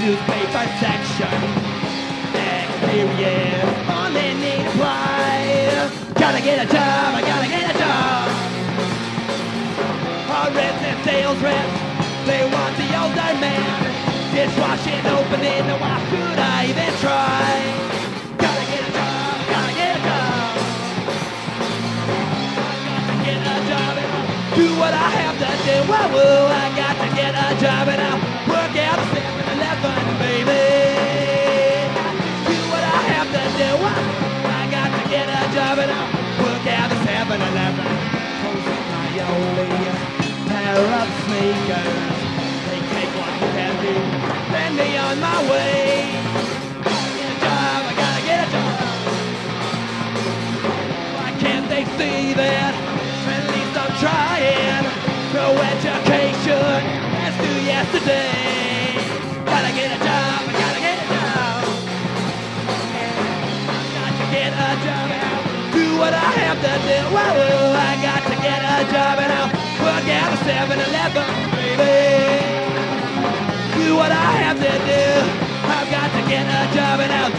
newspaper section. Experience only need apply. Gotta get a job, I gotta get a job. Our reps and sales reps, they want the older man. Dishwashing opening, why should I even try? Gotta get a job, gotta get a job. Gotta get a job and I'll do what I have to do. Whoa, whoa, I got to get a job and I'll work out a 7-Eleven, baby. Do what I have to do. I got to get a job and I'll work out a 7-Eleven. Closing my only pair of sneakers. They take what you can do, send me on my way. Gotta get a job, I gotta get a job. Why can't they see that? At least I'm trying. No education as to yesterday. Gotta get a job, I gotta get a job. Got to get a job and I'll do what I have to do. Whoa, I got to get a job and I'll work out a 7-Eleven, baby. Do what I have to do. I've got to get a job and I'll